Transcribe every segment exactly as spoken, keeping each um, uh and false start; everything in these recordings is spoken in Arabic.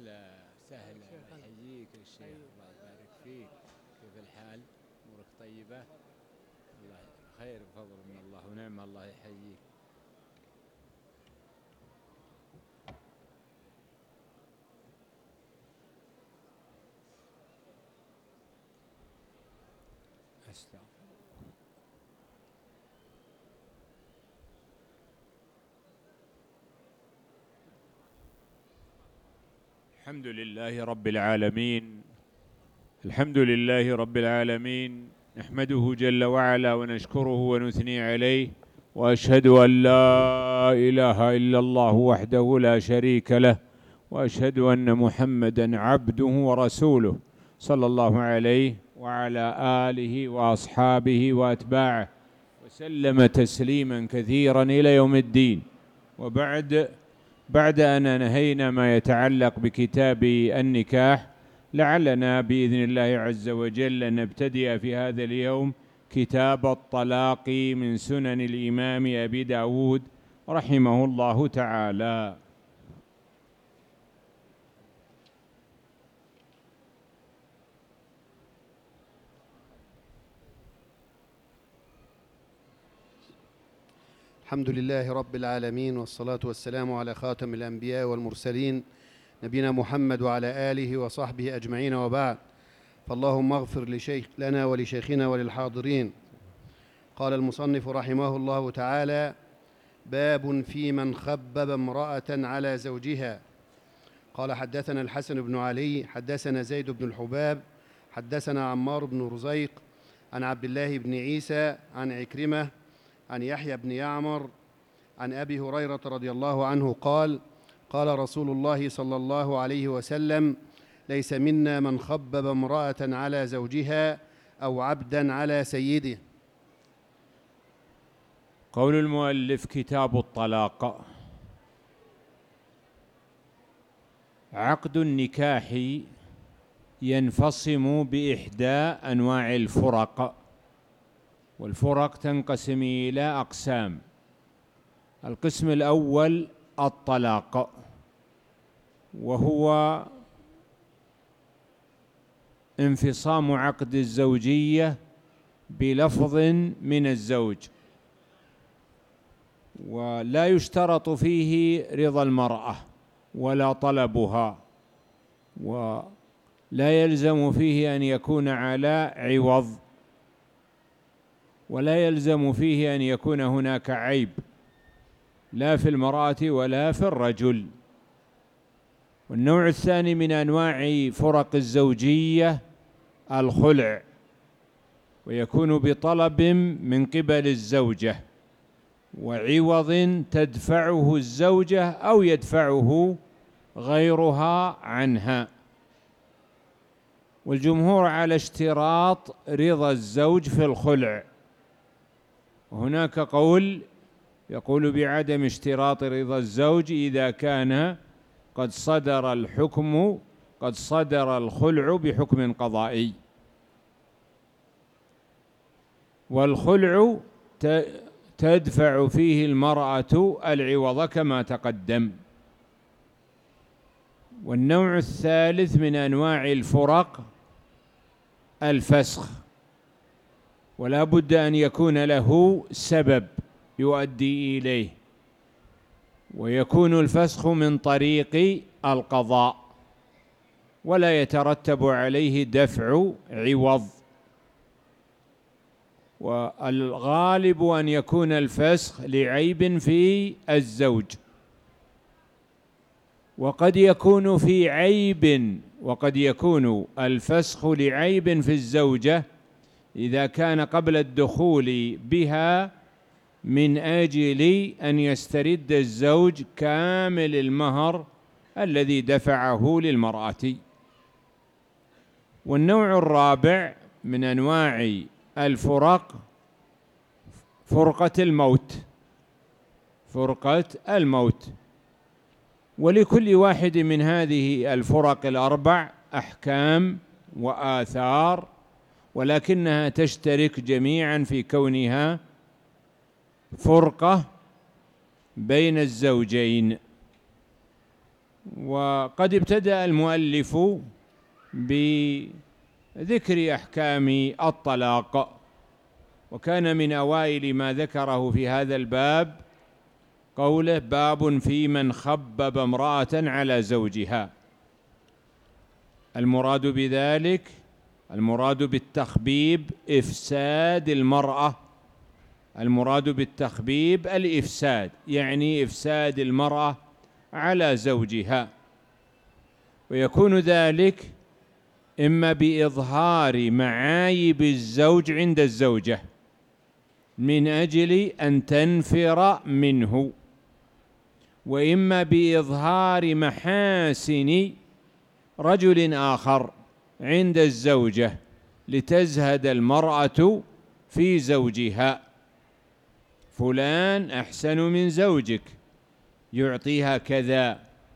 هلا سهلا، الله يحييك يا شيخ، الله يبارك فيك. كيف الحال؟ امورك طيبة؟ الله خير بفضل من الله ونعم، الله يحييك. أستغفر. الحمد لله رب العالمين، الحمد لله رب العالمين، نحمده جل وعلا ونشكره ونثني عليه، وأشهد أن لا إله إلا الله وحده لا شريك له، وأشهد أن محمدًا عبده ورسوله صلى الله عليه وعلى آله وأصحابه وأتباعه وسلم تسليمًا كثيرًا إلى يوم الدين. وبعد، بعد أن نهينا ما يتعلق بكتاب النكاح، لعلنا بإذن الله عز وجل نبتدئ في هذا اليوم كتاب الطلاق من سنن الإمام أبي داود رحمه الله تعالى. الحمد لله رب العالمين، والصلاة والسلام على خاتم الأنبياء والمرسلين نبينا محمد وعلى آله وصحبه أجمعين، وبعد. فاللهم اغفر لشيخ لنا ولشيخنا وللحاضرين. قال المصنف رحمه الله تعالى: باب في من خبب امرأة على زوجها. قال: حدثنا الحسن بن علي حدثنا زيد بن الحباب حدثنا عمار بن رزيق عن عبد الله بن عيسى عن عكرمة عن يحيى بن يعمر عن أبي هريرة رضي الله عنه قال: قال رسول الله صلى الله عليه وسلم: ليس منا من خبب امرأة على زوجها أو عبدا على سيده. قول المؤلف: كتاب الطلاق. عقد النكاح ينفصم بإحدى أنواع الفرق، والفرق تنقسم إلى أقسام. القسم الأول الطلاق، وهو انفصام عقد الزوجية بلفظ من الزوج، ولا يشترط فيه رضا المرأة ولا طلبها، ولا يلزم فيه أن يكون على عوض، ولا يلزم فيه أن يكون هناك عيب لا في المرأة ولا في الرجل. والنوع الثاني من أنواع فرق الزوجية الخلع، ويكون بطلب من قبل الزوجة وعوض تدفعه الزوجة أو يدفعه غيرها عنها. والجمهور على اشتراط رضا الزوج في الخلع، وهناك قول يقول بعدم اشتراط رضا الزوج إذا كان قد صدر الحكم قد صدر الخلع بحكم قضائي. والخلع تدفع فيه المرأة العوض كما تقدم. والنوع الثالث من أنواع الفرق الفسخ، ولا بد أن يكون له سبب يؤدي إليه، ويكون الفسخ من طريق القضاء، ولا يترتب عليه دفع عوض. والغالب أن يكون الفسخ لعيب في الزوج، وقد يكون في عيب وقد يكون الفسخ لعيب في الزوجة إذا كان قبل الدخول بها من أجل أن يسترد الزوج كامل المهر الذي دفعه للمرأة. والنوع الرابع من أنواع الفرق فرقة الموت، فرقة الموت. ولكل واحد من هذه الفرق الأربع أحكام وآثار، ولكنها تشترك جميعا في كونها فرقة بين الزوجين. وقد ابتدأ المؤلف بذكر أحكام الطلاق، وكان من أوائل ما ذكره في هذا الباب قوله: باب في من خبب امرأة على زوجها. المراد بذلك، المراد بالتخبيب إفساد المرأة، المراد بالتخبيب الإفساد، يعني إفساد المرأة على زوجها، ويكون ذلك إما بإظهار معايب الزوج عند الزوجة من أجل أن تنفر منه، وإما بإظهار محاسن رجل آخر عند الزوجة لتزهد المرأة في زوجها. فلان أحسن من زوجك، يعطيها كذا،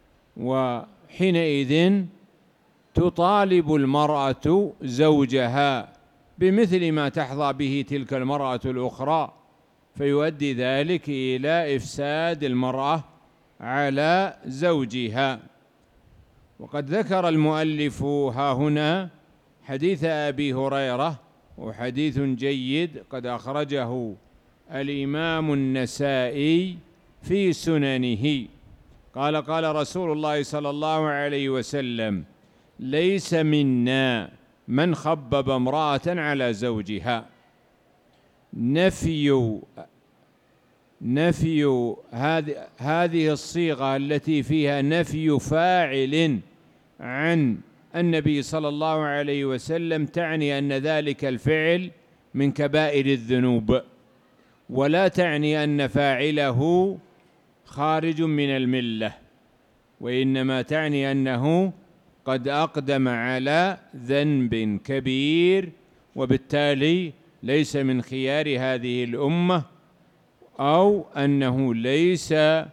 وحينئذ تطالب المرأة زوجها بمثل ما تحظى به تلك المرأة الأخرى، فيؤدي ذلك إلى إفساد المرأة على زوجها. وقد ذكر المؤلف ها هنا حديث أبي هريرة، وحديث جيد قد أخرجه الإمام النسائي في سننه، قال: قال رسول الله صلى الله عليه وسلم: ليس منا من خبب امرأة على زوجها. نفي نفي هذه هذه الصيغة التي فيها نفي فاعل عن النبي صلى الله عليه وسلم تعني أن ذلك الفعل من كبائر الذنوب، ولا تعني أن فاعله خارج من الملة، وإنما تعني أنه قد أقدم على ذنب كبير، وبالتالي ليس من خيار هذه الأمة، أو أنه ليس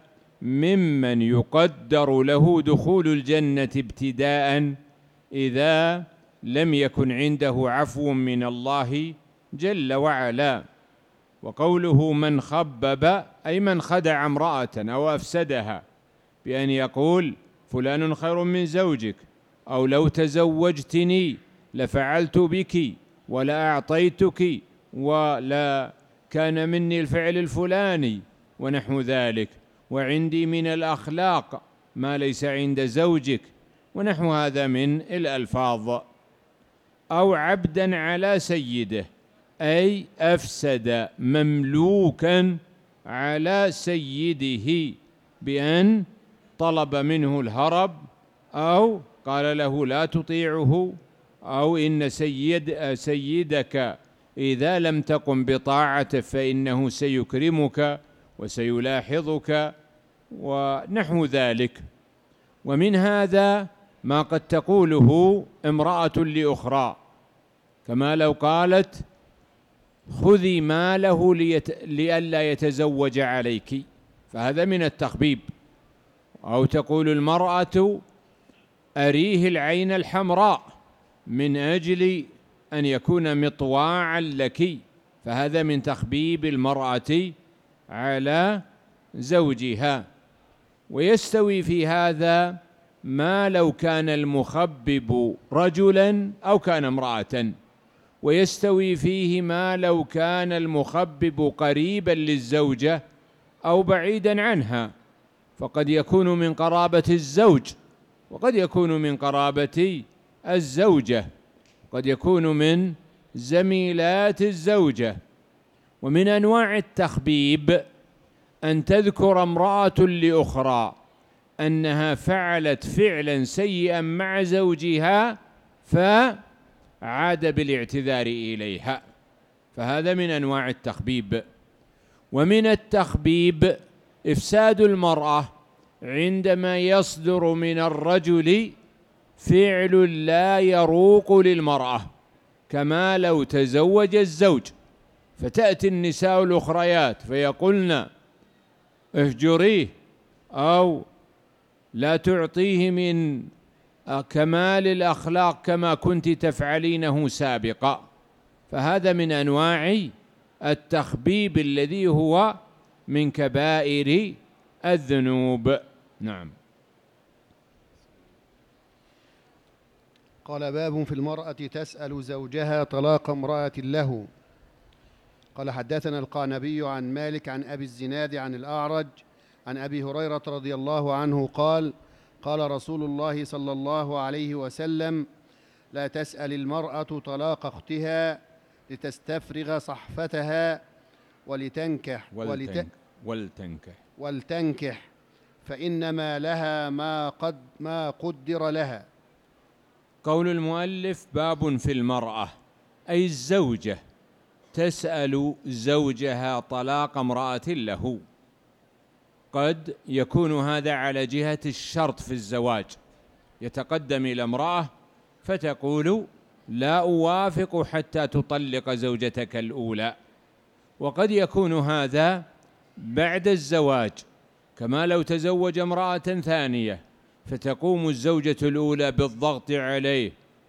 ممن يقدر له دخول الجنة ابتداء إذا لم يكن عنده عفو من الله جل وعلا. وقوله من خبب أي من خدع امرأة أو أفسدها بأن يقول فلان خير من زوجك، أو لو تزوجتني لفعلت بك ولا أعطيتك ولا كان مني الفعل الفلاني ونحو ذلك، وعندي من الأخلاق ما ليس عند زوجك ونحو هذا من الألفاظ. أو عبدا على سيده أي أفسد مملوكا على سيده بأن طلب منه الهرب، أو قال له لا تطيعه، أو إن سيد سيدك إذا لم تقم بطاعته فإنه سيكرمك وسيلاحظك ونحو ذلك. ومن هذا ما قد تقوله امرأة لأخرى، كما لو قالت خذي ماله ليت... لئلا يتزوج عليك، فهذا من التخبيب. أو تقول المرأة أريه العين الحمراء من أجل أن يكون مطواعا لك، فهذا من تخبيب المرأة على زوجها. ويستوي في هذا ما لو كان المخبب رجلا أو كان امرأة، ويستوي فيه ما لو كان المخبب قريبا للزوجة أو بعيدا عنها، فقد يكون من قرابة الزوج وقد يكون من قرابة الزوجة، قد يكون من زميلات الزوجة. ومن أنواع التخبيب أن تذكر امرأة لأخرى أنها فعلت فعلا سيئا مع زوجها فعاد بالاعتذار إليها، فهذا من أنواع التخبيب. ومن التخبيب إفساد المرأة عندما يصدر من الرجل فعل لا يروق للمرأة، كما لو تزوج الزوج فتأتي النساء الأخريات فيقولن اهجريه أو لا تعطيه من كمال الأخلاق كما كنت تفعلينه سابقا، فهذا من أنواع التخبيب الذي هو من كبائر الذنوب. نعم. قال: باب في المرأة تسأل زوجها طلاق امرأة له. قال: حدثنا القعنبي عن مالك عن أبي الزناد عن الأعرج عن أبي هريرة رضي الله عنه قال: قال رسول الله صلى الله عليه وسلم: لا تسأل المرأة طلاق أختها لتستفرغ صحفتها ولتنكح ولتنكح, ولتنكح ولتنكح فإنما لها ما قد ما قدر لها. قول المؤلف: باب في المرأة، أي الزوجة تسأل زوجها طلاق امرأة له. قد يكون هذا على جهة الشرط في الزواج، يتقدم إلى امرأة فتقول: لا أوافق حتى تطلق زوجتك الأولى. وقد يكون هذا بعد الزواج، كما لو تزوج امرأة ثانية فتقوم الزوجة الأولى بالضغط عليه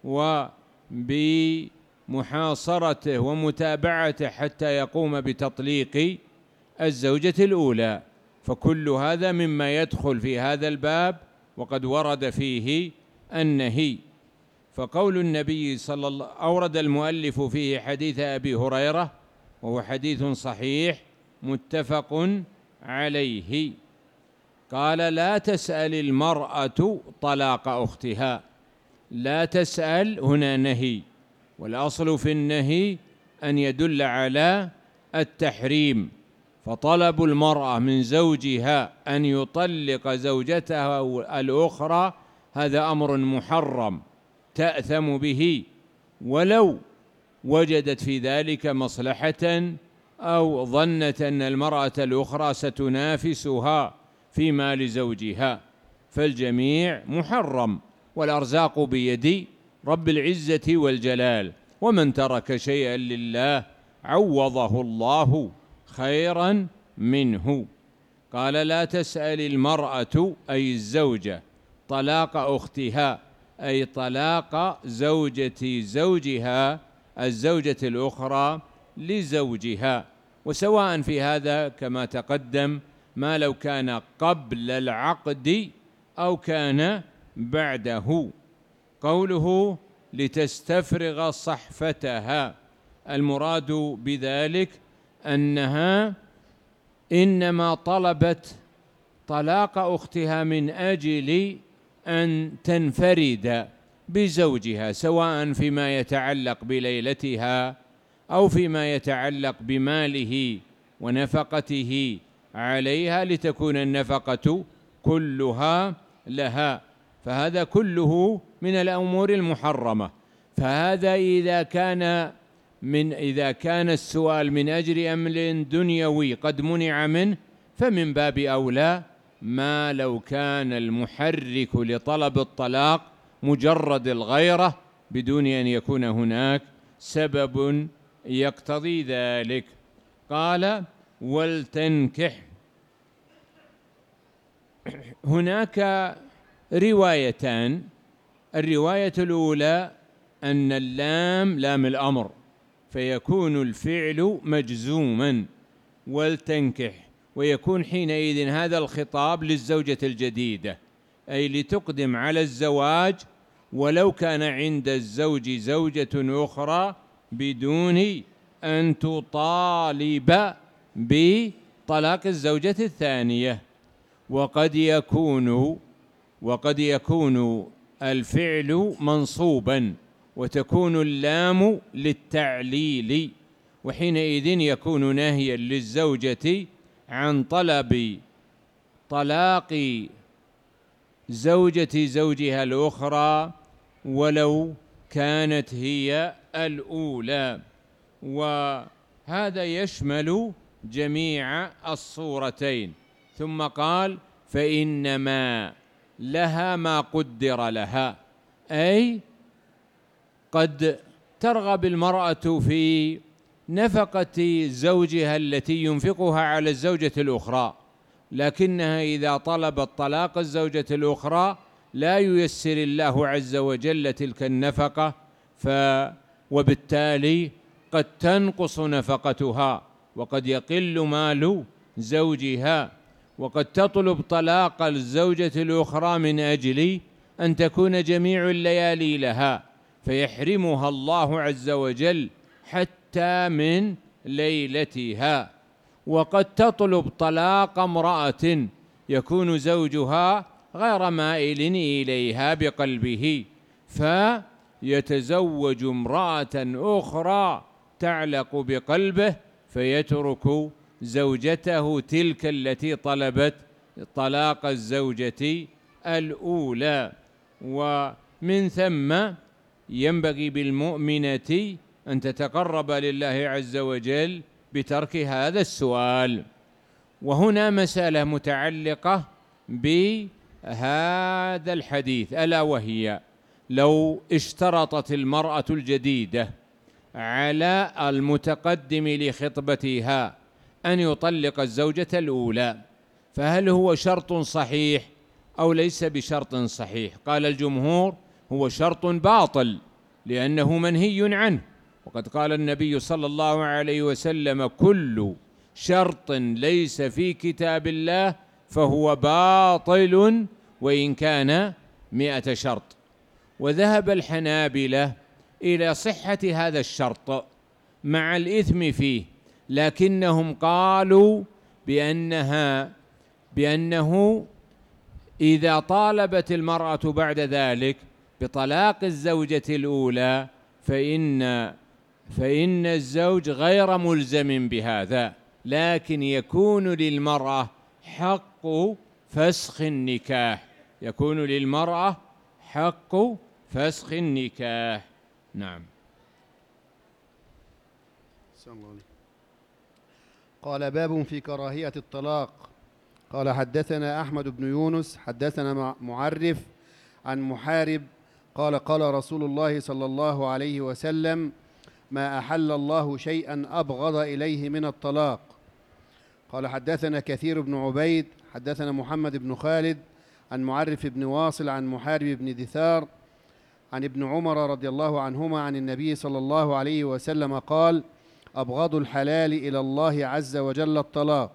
وبمحاصرته ومتابعته حتى يقوم بتطليق الزوجة الأولى، فكل هذا مما يدخل في هذا الباب، وقد ورد فيه النهي. فقول النبي صلى الله أورد المؤلف فيه حديث أبي هريرة، وهو حديث صحيح متفق عليه. قال: لا تسأل المرأة طلاق أختها. لا تسأل هنا نهي، والأصل في النهي أن يدل على التحريم، فطلب المرأة من زوجها أن يطلق زوجتها الأخرى هذا أمر محرم تأثم به، ولو وجدت في ذلك مصلحة أو ظنت أن المرأة الأخرى ستنافسها في مال زوجها، فالجميع محرم، والأرزاق بيد رب العزة والجلال، ومن ترك شيئا لله عوضه الله خيرا منه. قال: لا تسأل المرأة أي الزوجة طلاق أختها، أي طلاق زوجة زوجها الزوجة الأخرى لزوجها. وسواء في هذا كما تقدم ما لو كان قبل العقد أو كان بعده. قوله: لتستفرغ صحفتها، المراد بذلك أنها إنما طلبت طلاق أختها من أجل أن تنفرد بزوجها، سواء فيما يتعلق بليلتها أو فيما يتعلق بماله ونفقته عليها، لتكون النفقة كلها لها، فهذا كله من الأمور المحرمة. فهذا إذا كان من إذا كان السؤال من أجل أمر دنيوي قد منع منه، فمن باب أولى ما لو كان المحرك لطلب الطلاق مجرد الغيرة بدون أن يكون هناك سبب يقتضي ذلك. قال: ولتنكح. هناك روايتان، الرواية الأولى أن اللام لام الأمر، فيكون الفعل مجزوما ولتنكح، ويكون حينئذ هذا الخطاب للزوجة الجديدة، أي لتقدم على الزواج ولو كان عند الزوج زوجة أخرى بدون أن تطالب بطلاق الزوجة الثانية. وقد يكون وقد يكون الفعل منصوبا وتكون اللام للتعليل، وحينئذ يكون ناهيا للزوجة عن طلب طلاق زوجة زوجها الأخرى ولو كانت هي الأولى. وهذا يشمل جميع الصورتين. ثم قال: فإنما لها ما قدر لها، أي قد ترغب المرأة في نفقة زوجها التي ينفقها على الزوجة الأخرى، لكنها إذا طلبت طلاق الزوجة الأخرى لا ييسر الله عز وجل تلك النفقة، ف وبالتالي قد تنقص نفقتها، وقد يقل مال زوجها، وقد تطلب طلاق الزوجة الأخرى من أجل أن تكون جميع الليالي لها، فيحرمها الله عز وجل حتى من ليلتها. وقد تطلب طلاق امرأة يكون زوجها غير مائل إليها بقلبه، فيتزوج امرأة أخرى تعلق بقلبه، فيترك زوجته تلك التي طلبت طلاق الزوجة الأولى. ومن ثم ينبغي بالمؤمنة أن تتقرب لله عز وجل بترك هذا السؤال. وهنا مسألة متعلقة بهذا الحديث، ألا وهي: لو اشترطت المرأة الجديدة على المتقدم لخطبتها أن يطلق الزوجة الأولى، فهل هو شرط صحيح أو ليس بشرط صحيح؟ قال الجمهور: هو شرط باطل لأنه منهي عنه، وقد قال النبي صلى الله عليه وسلم: كل شرط ليس في كتاب الله فهو باطل وإن كان مئة شرط. وذهب الحنابلة إلى صحة هذا الشرط مع الإثم فيه، لكنهم قالوا بأنها بأنه إذا طالبت المرأة بعد ذلك بطلاق الزوجة الأولى فإن فإن الزوج غير ملزم بهذا، لكن يكون للمرأة حق فسخ النكاح، يكون للمرأة حق فسخ النكاح. نعم. قال: باب في كراهية الطلاق. قال: حدثنا أحمد بن يونس حدثنا معرف عن محارب قال: قال رسول الله صلى الله عليه وسلم: ما أحل الله شيئا أبغض إليه من الطلاق. قال: حدثنا كثير بن عبيد حدثنا محمد بن خالد عن معرف بن واصل عن محارب بن دثار عن ابن عمر رضي الله عنهما عن النبي صلى الله عليه وسلم قال: أبغض الحلال إلى الله عز وجل الطلاق.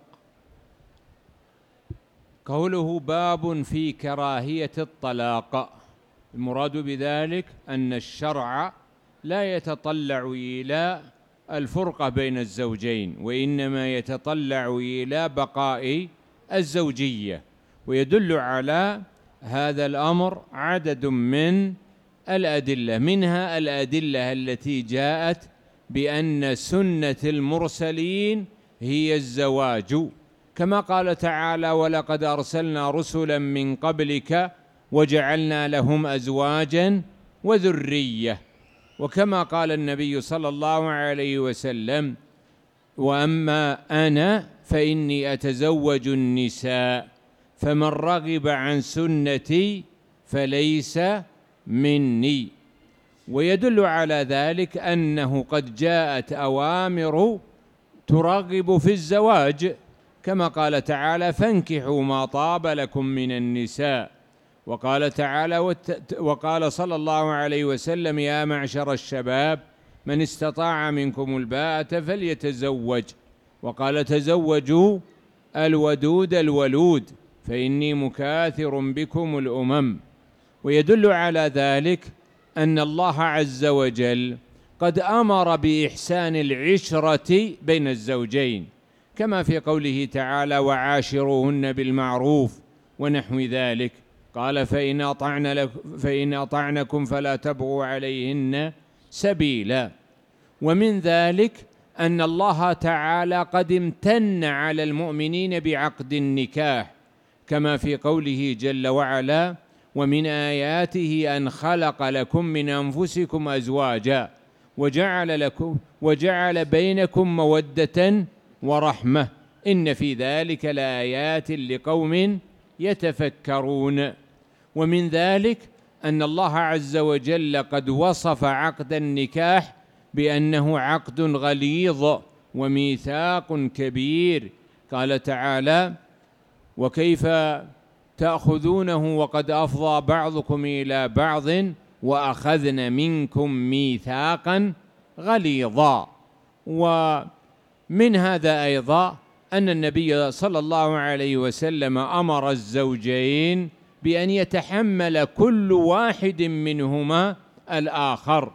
قوله: باب في كراهية الطلاق، المراد بذلك أن الشرع لا يتطلع إلى الفرقة بين الزوجين، وإنما يتطلع إلى بقاء الزوجية. ويدل على هذا الأمر عدد من الأدلة، منها الأدلة التي جاءت بأن سنة المرسلين هي الزواج، كما قال تعالى: ولقد أرسلنا رسلا من قبلك وجعلنا لهم أزواجا وذرية. وكما قال النبي صلى الله عليه وسلم: وأما أنا فإني أتزوج النساء فمن رغب عن سنتي فليس مني. ويدل على ذلك أنه قد جاءت أوامر ترغب في الزواج، كما قال تعالى: فانكحوا ما طاب لكم من النساء. وقال تعالى وقال صلى الله عليه وسلم: يا معشر الشباب من استطاع منكم الباءة فليتزوج. وقال: تزوجوا الودود الولود فإني مكاثر بكم الأمم. ويدل على ذلك أن الله عز وجل قد أمر بإحسان العشرة بين الزوجين، كما في قوله تعالى: وعاشروهن بالمعروف ونحو ذلك. قال: فإن أطعن لك فإن أطعنكم فلا تبغوا عليهن سبيلا. ومن ذلك أن الله تعالى قد امتن على المؤمنين بعقد النكاح، كما في قوله جل وعلا: ومن آياته أن خلق لكم من أنفسكم أزواجا وجعل لكم وجعل بينكم مودة ورحمة إن في ذلك لآيات لقوم يتفكرون. ومن ذلك أن الله عز وجل قد وصف عقد النكاح بأنه عقد غليظ وميثاق كبير. قال تعالى: وكيف تأخذونه وقد أفضى بعضكم إلى بعض وأخذن منكم ميثاقا غليظا. ومن هذا أيضا أن النبي صلى الله عليه وسلم أمر الزوجين بأن يتحمل كل واحد منهما الآخر.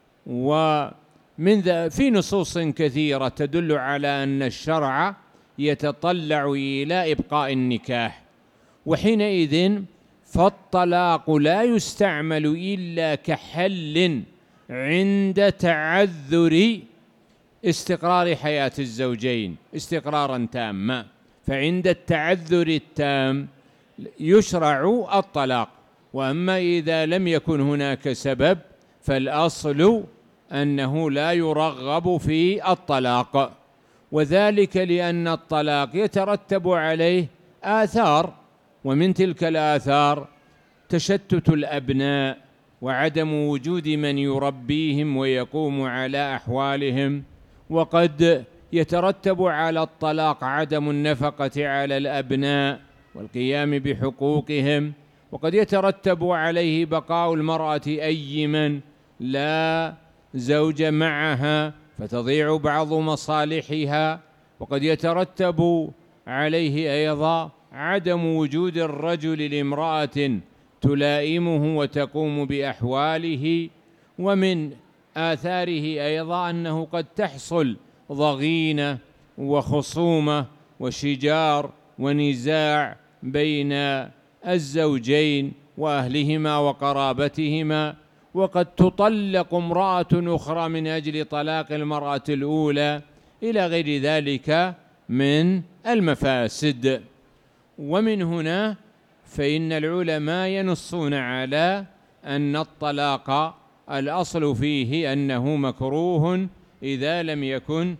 ومن ذا في نصوص كثيرة تدل على أن الشرع يتطلع إلى إبقاء النكاح، وحينئذ فالطلاق لا يستعمل إلا كحل عند تعذر استقرار حياة الزوجين استقرارا تاما. فعند التعذر التام يشرع الطلاق، وأما إذا لم يكن هناك سبب فالأصل أنه لا يرغب في الطلاق، وذلك لأن الطلاق يترتب عليه آثار، ومن تلك الآثار تشتت الأبناء وعدم وجود من يربيهم ويقوم على أحوالهم، وقد يترتب على الطلاق عدم النفقة على الأبناء والقيام بحقوقهم، وقد يترتب عليه بقاء المرأة أيمن لا زوج معها فتضيع بعض مصالحها، وقد يترتب عليه أيضا عدم وجود الرجل لامرأة تلائمه وتقوم بأحواله. ومن آثاره أيضا أنه قد تحصل ضغينة وخصومة وشجار ونزاع بين الزوجين وأهلهما وقرابتهما، وقد تطلق امرأة أخرى من أجل طلاق المرأة الأولى إلى غير ذلك من المفاسد. ومن هنا فإن العلماء ينصون على أن الطلاق الأصل فيه أنه مكروه إذا لم يكن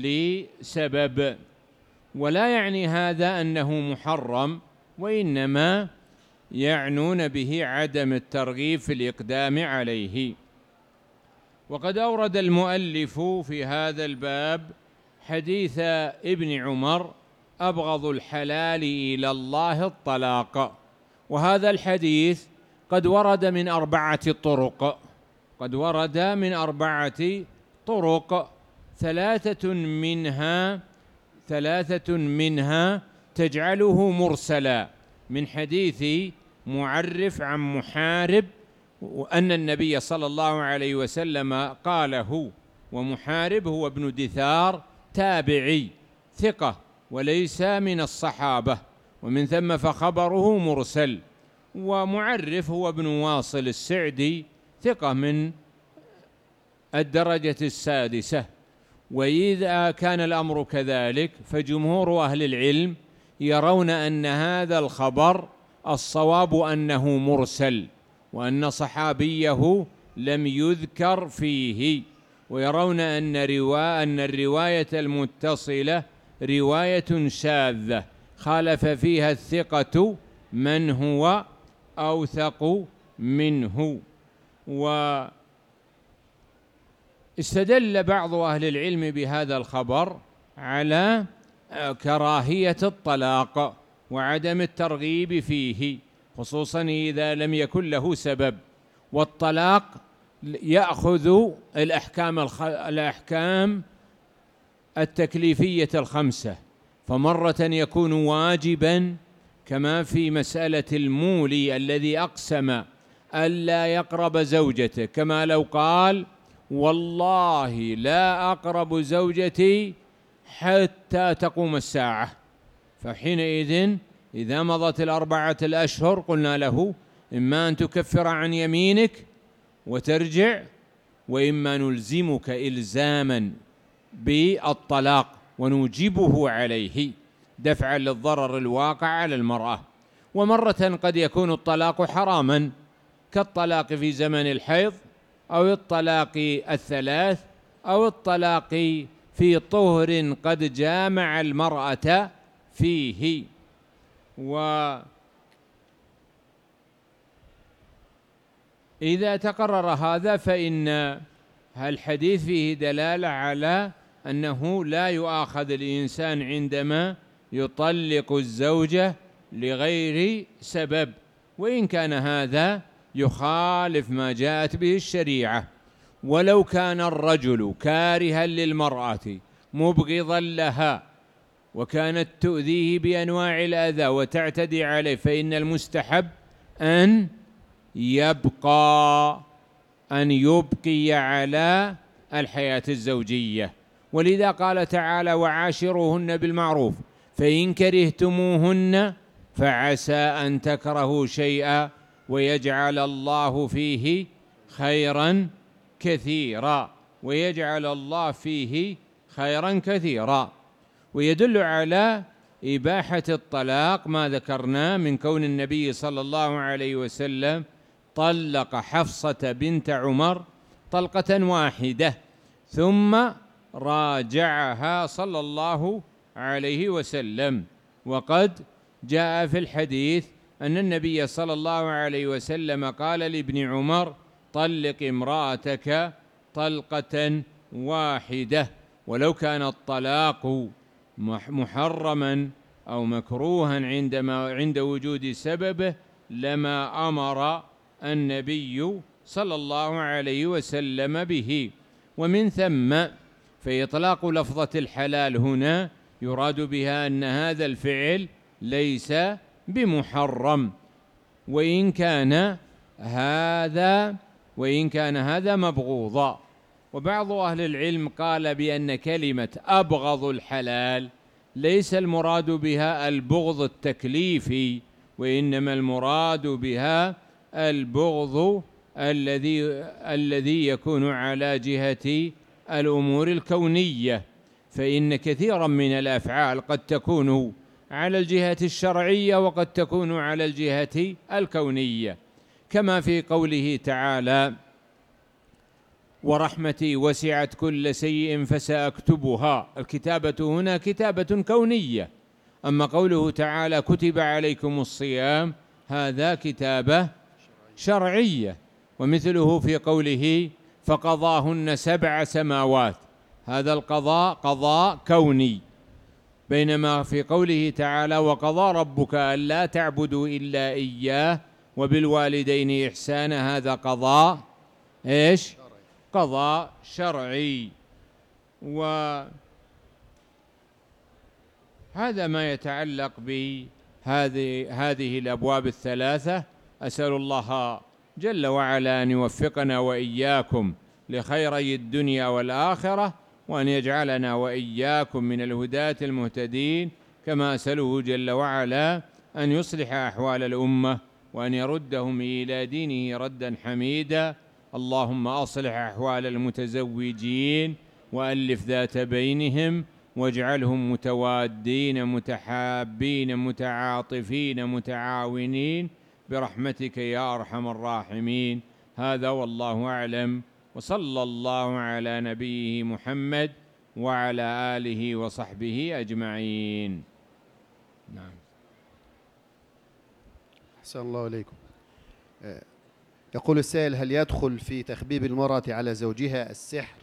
لسبب، ولا يعني هذا أنه محرم، وإنما يعنون به عدم الترغيب في الإقدام عليه. وقد أورد المؤلف في هذا الباب حديث ابن عمر: أبغض الحلال إلى الله الطلاق. وهذا الحديث قد ورد من أربعة طرق قد ورد من أربعة طرق ثلاثة منها ثلاثة منها تجعله مرسلا، من حديث معرف عن محارب وأن النبي صلى الله عليه وسلم قاله، ومحارب هو ابن دثار تابعي ثقة وليس من الصحابة، ومن ثم فخبره مرسل. ومعرف هو ابن واصل السعدي ثقة من الدرجة السادسة. وإذا كان الأمر كذلك فجمهور أهل العلم يرون أن هذا الخبر الصواب أنه مرسل، وأن صحابيه لم يذكر فيه، ويرون أن رواية أن الرواية المتصلة رواية شاذة خالف فيها الثقة من هو أوثق منه. واستدل بعض أهل العلم بهذا الخبر على كراهية الطلاق وعدم الترغيب فيه، خصوصا إذا لم يكن له سبب. والطلاق يأخذ الأحكام الأحكام التكليفية الخمسة، فمرة يكون واجبا كما في مسألة المولي الذي أقسم ألا يقرب زوجته، كما لو قال: والله لا أقرب زوجتي حتى تقوم الساعة، فحينئذ إذا مضت الأربعة الأشهر قلنا له: إما أن تكفر عن يمينك وترجع، وإما نلزمك إلزاما بالطلاق ونوجبه عليه دفعا للضرر الواقع على المرأة. ومرة قد يكون الطلاق حراما كالطلاق في زمن الحيض، أو الطلاق الثلاث، أو الطلاق في طهر قد جامع المرأة فيه. وإذا تقرر هذا فإن الحديث فيه دلالة على أنه لا يؤاخذ الإنسان عندما يطلق الزوجة لغير سبب، وإن كان هذا يخالف ما جاءت به الشريعة. ولو كان الرجل كارها للمرأة مبغضا لها وكانت تؤذيه بأنواع الأذى وتعتدي عليه، فإن المستحب أن يبقى أن يبقي على الحياة الزوجية. ولذا قال تعالى: وعاشروهن بالمعروف فإن كرهتموهن فعسى أن تكرهوا شيئا ويجعل الله فيه خيرا كثيرا ويجعل الله فيه خيرا كثيرا. ويدل على إباحة الطلاق ما ذكرنا من كون النبي صلى الله عليه وسلم طلق حفصة بنت عمر طلقة واحدة ثم راجعها صلى الله عليه وسلم. وقد جاء في الحديث أن النبي صلى الله عليه وسلم قال لابن عمر: طلق امرأتك طلقة واحدة. ولو كان الطلاق محرما أو مكروها عندما عند وجود سببه لما أمر النبي صلى الله عليه وسلم به. ومن ثم فإطلاق لفظة الحلال هنا يراد بها أن هذا الفعل ليس بمحرم، وإن كان هذا وإن كان هذا مبغوضا. وبعض أهل العلم قال بأن كلمة أبغض الحلال ليس المراد بها البغض التكليفي، وإنما المراد بها البغض الذي الذي يكون على جهة الأمور الكونية، فإن كثيرا من الأفعال قد تكون على الجهة الشرعية وقد تكون على الجهة الكونية، كما في قوله تعالى: ورحمتي وسعت كل شيء فسأكتبها. الكتابة هنا كتابة كونية، أما قوله تعالى: كتب عليكم الصيام، هذا كتابة شرعية. ومثله في قوله: فقضاهن سبع سماوات، هذا القضاء قضاء كوني. بينما في قوله تعالى: وقضى ربك ألا تعبدوا إلا إياه وبالوالدين إحسانا، هذا قضاء إيش؟ قضاء شرعي. وهذا ما يتعلق بهذه هذه الأبواب الثلاثة. أسأل الله جل وعلا أن يوفقنا وإياكم لخيري الدنيا والآخرة، وأن يجعلنا وإياكم من الهداة المهتدين، كما أسأله جل وعلا أن يصلح أحوال الأمة وأن يردهم إلى دينه ردا حميدا. اللهم أصلح أحوال المتزوجين وألف ذات بينهم واجعلهم متوادين متحابين متعاطفين متعاونين برحمتك يا أرحم الراحمين. هذا والله أعلم، وصلى الله على نبيه محمد وعلى آله وصحبه أجمعين. نعم. أحسن الله إليكم. يقول السائل: هل يدخل في تخبيب المرأة على زوجها السحر؟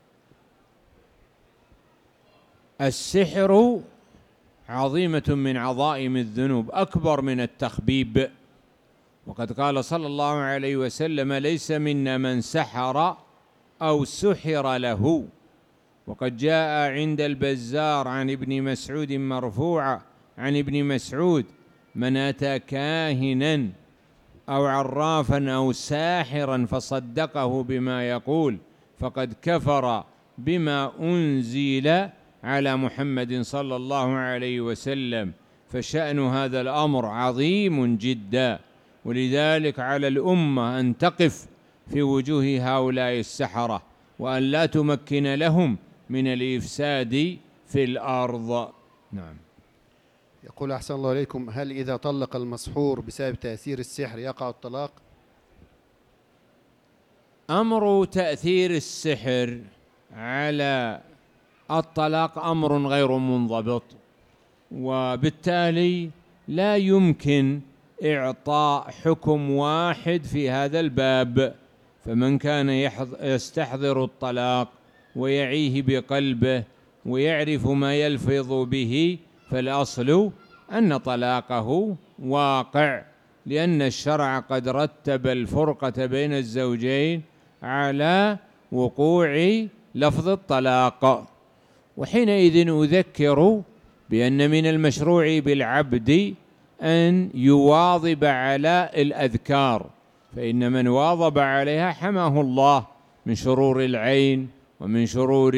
السحر عظيمة من عظائم الذنوب، أكبر من التخبيب. وقد قال صلى الله عليه وسلم: ليس منا من سحر أو سحر له. وقد جاء عند البزار عن ابن مسعود مرفوعا عن ابن مسعود: من أتى كاهنا أو عرافا أو ساحرا فصدقه بما يقول فقد كفر بما أنزل على محمد صلى الله عليه وسلم. فشأن هذا الأمر عظيم جدا، ولذلك على الأمة أن تقف في وجوه هؤلاء السحرة وأن لا تمكن لهم من الإفساد في الأرض. نعم. يقول: أحسن الله إليكم، هل إذا طلق المسحور بسبب تأثير السحر يقع الطلاق؟ أمر تأثير السحر على الطلاق أمر غير منضبط، وبالتالي لا يمكن إعطاء حكم واحد في هذا الباب. فمن كان يستحضر الطلاق ويعيه بقلبه ويعرف ما يلفظ به فالأصل أن طلاقه واقع، لأن الشرع قد رتب الفرقة بين الزوجين على وقوع لفظ الطلاق. وحينئذ أذكر بأن من المشروع بالعبد أن يواظب على الأذكار، فإن من واظب عليها حماه الله من شرور العين ومن شرور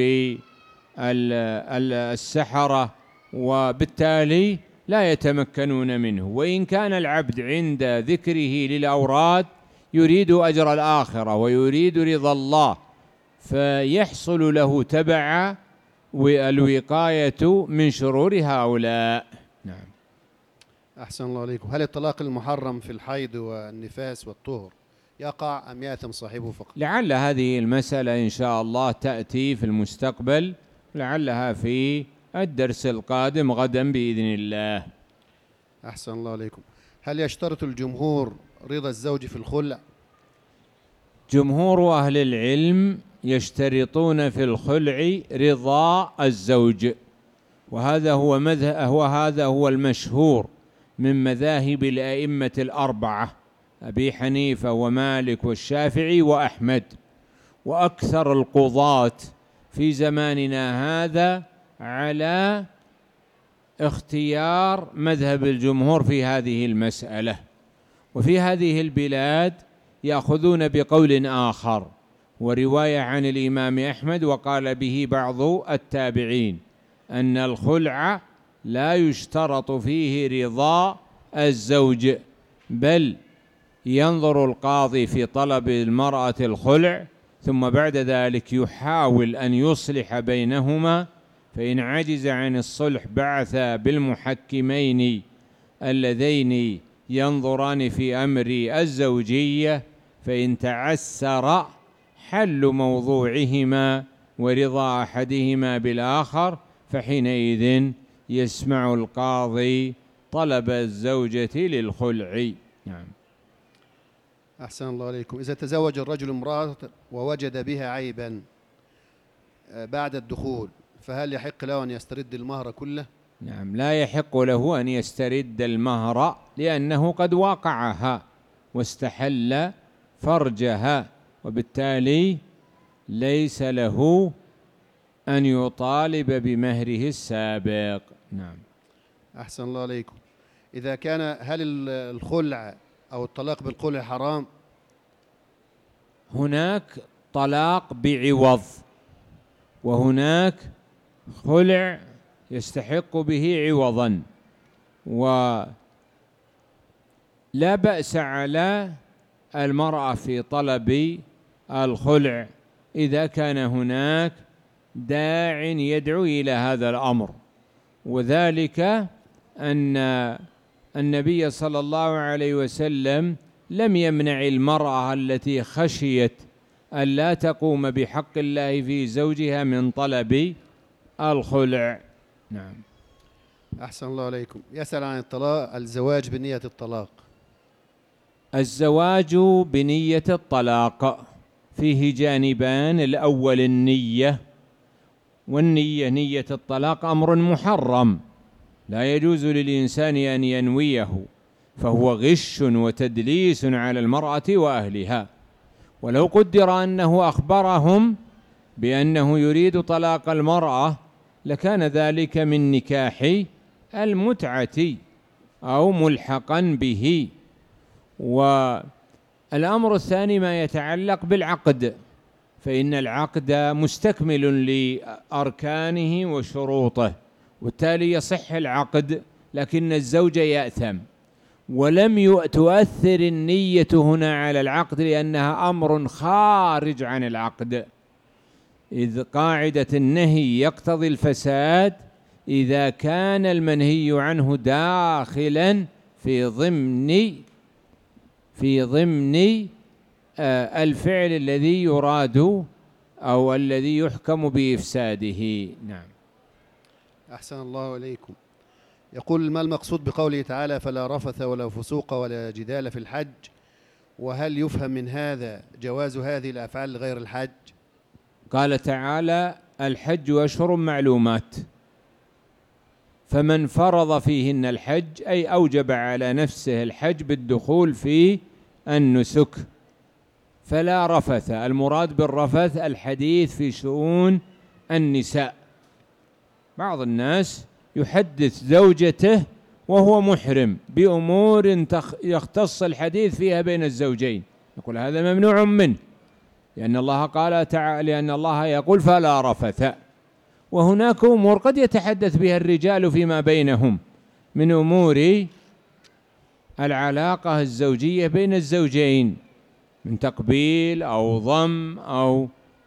السحرة، وبالتالي لا يتمكنون منه. وإن كان العبد عند ذكره للأوراد يريد أجر الآخرة ويريد رضا الله، فيحصل له تبع والوقاية من شرور هؤلاء. نعم. أحسن الله عليكم. هل الطلاق المحرم في الحيض والنفاس والطهر يقع أم يأثم صاحبه فقط؟ لعل هذه المسألة إن شاء الله تأتي في المستقبل، لعلها في الدرس القادم غدا بإذن الله. أحسن الله عليكم. هل يشترط الجمهور رضا الزوج في الخلع؟ جمهور أهل العلم يشترطون في الخلع رضا الزوج، وهذا هو مذهب وهذا هو المشهور من مذاهب الأئمة الأربعة أبي حنيفة ومالك والشافعي وأحمد، وأكثر القضاة في زماننا هذا على اختيار مذهب الجمهور في هذه المسألة. وفي هذه البلاد يأخذون بقول آخر ورواية عن الإمام أحمد وقال به بعض التابعين، أن الخلع لا يشترط فيه رضا الزوج، بل ينظر القاضي في طلب المرأة الخلع ثم بعد ذلك يحاول أن يصلح بينهما، فإن عجز عن الصلح بعث بالمحكمين اللذين ينظران في أمر الزوجية، فإن تعسر حل موضوعهما ورضا أحدهما بالآخر فحينئذ يسمع القاضي طلب الزوجة للخلع. نعم. أحسن الله عليكم. إذا تزوج الرجل امرأة ووجد بها عيبا بعد الدخول فهل يحق له أن يسترد المهر كله؟ نعم، لا يحق له أن يسترد المهر لأنه قد واقعها واستحل فرجها، وبالتالي ليس له أن يطالب بمهره السابق. نعم. أحسن الله عليكم. إذا كان هل الخلع أو الطلاق بالخلع حرام؟ هناك طلاق بعوض، وهناك خلع يستحق به عوضا، ولا بأس على المرأة في طلب الخلع إذا كان هناك داع يدعو إلى هذا الأمر، وذلك أن النبي صلى الله عليه وسلم لم يمنع المرأة التي خشيت أن لا تقوم بحق الله في زوجها من طلب الخلع. نعم. أحسن الله عليكم. يسأل عن الطلاق الزواج بنية الطلاق. الزواج بنية الطلاق فيه جانبان، الأول النية، والنية نية الطلاق أمر محرم لا يجوز للإنسان أن ينويه، فهو غش وتدليس على المرأة وأهلها. ولو قدر أنه أخبرهم بأنه يريد طلاق المرأة لكان ذلك من نكاح المتعة أو ملحقا به. والأمر الثاني ما يتعلق بالعقد، فإن العقد مستكمل لأركانه وشروطه، وبالتالي يصح العقد لكن الزوج يأثم. ولم تؤثر النية هنا على العقد لأنها أمر خارج عن العقد، إذ قاعدة النهي يقتضي الفساد إذا كان المنهي عنه داخلا في ضمن في ضمن الفعل الذي يراد أو الذي يحكم بإفساده. نعم. أحسن الله إليكم. يقول: ما المقصود بقوله تعالى فلا رفث ولا فسوق ولا جدال في الحج؟ وهل يفهم من هذا جواز هذه الأفعال لغير الحج؟ قال تعالى: الحج أشهر معلومات، فمن فرض فيهن الحج أي أوجب على نفسه الحج بالدخول في النسك. فلا رفث، المراد بالرفث الحديث في شؤون النساء. بعض الناس يحدث زوجته وهو محرم بأمور يختص الحديث فيها بين الزوجين، نقول هذا ممنوع منه، لأن الله قال تعالى، لأن الله يقول فلا رفث. وهناك أمور قد يتحدث بها الرجال فيما بينهم من أمور العلاقة الزوجية بين الزوجين، من تقبيل أو ضم أو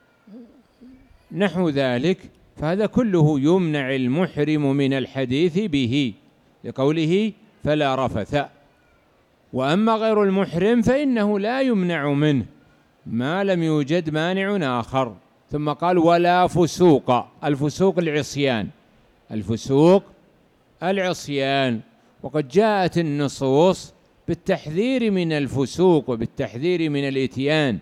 نحو ذلك، فهذا كله يمنع المحرم من الحديث به لقوله فلا رفث. وأما غير المحرم فإنه لا يمنع منه ما لم يوجد مانع آخر. ثم قال ولا فسوق، الفسوق العصيان، الفسوق العصيان. وقد جاءت النصوص بالتحذير من الفسوق وبالتحذير من الإتيان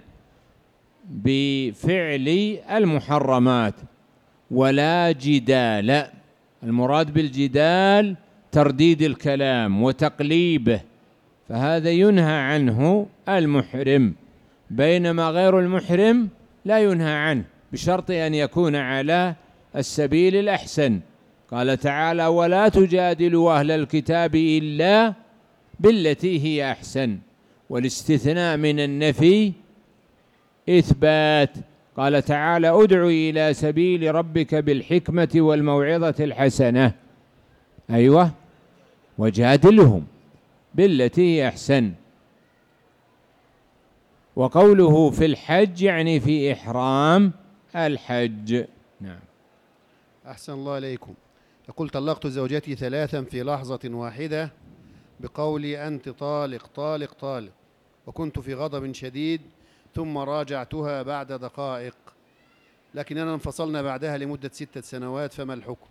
بفعل المحرمات. ولا جدال، المراد بالجدال ترديد الكلام وتقليبه، فهذا ينهى عنه المحرم، بينما غير المحرم لا ينهى عنه بشرط أن يكون على السبيل الأحسن. قال تعالى ولا تجادلوا أهل الكتاب إلا بالتي هي أحسن، والاستثناء من النفي إثبات. قال تعالى ادع إلى سبيل ربك بالحكمة والموعظة الحسنة، أيوة، وجادلهم بالتي هي أحسن. وقوله في الحج يعني في إحرام الحج. نعم. أحسن الله إليكم. يقول طلقت زوجتي ثلاثا في لحظة واحدة بقولي أنت طالق طالق طالق، وكنت في غضب شديد، ثم راجعتها بعد دقائق، لكننا انفصلنا بعدها لمدة ستة سنوات، فما الحكم؟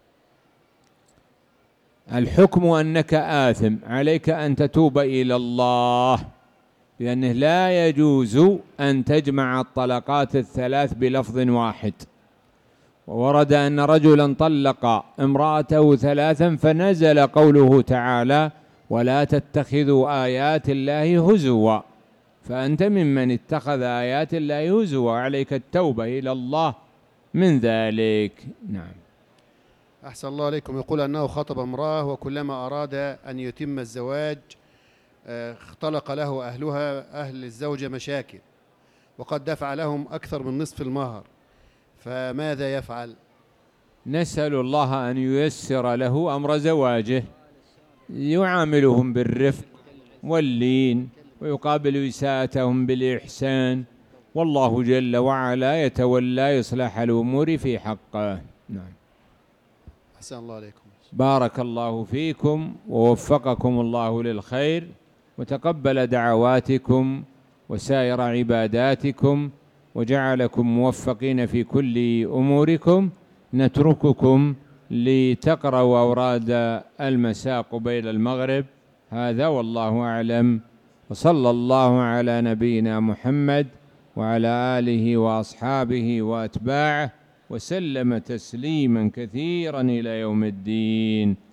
الحكم أنك آثم، عليك أن تتوب إلى الله، لأنه لا يجوز أن تجمع الطلقات الثلاث بلفظ واحد. وورد أن رجلا طلق امرأته ثلاثا فنزل قوله تعالى ولا تتخذوا آيات الله هزوا، فأنت ممن اتخذ آيات الله هزوا، عليك التوبة إلى الله من ذلك. نعم. أحسن الله عليكم. يقول أنه خطب امرأة وكلما أراد أن يتم الزواج اختلق له أهلها أهل الزوجة مشاكل، وقد دفع لهم أكثر من نصف المهر، فماذا يفعل؟ نسأل الله أن ييسر له أمر زواجه، يعاملهم بالرفق واللين ويقابل إساءتهم بالإحسان، والله جل وعلا يتولى إصلاح الأمور في حقه. نعم. أحسن الله عليكم. بارك الله فيكم ووفقكم الله للخير، وتقبل دعواتكم وسائر عباداتكم، وجعلكم موفقين في كل أموركم. نترككم لتقرأوا أوراد المساء قبيل المغرب. هذا والله أعلم، وصلى الله على نبينا محمد وعلى آله وأصحابه وأتباعه وسلم تسليما كثيرا إلى يوم الدين.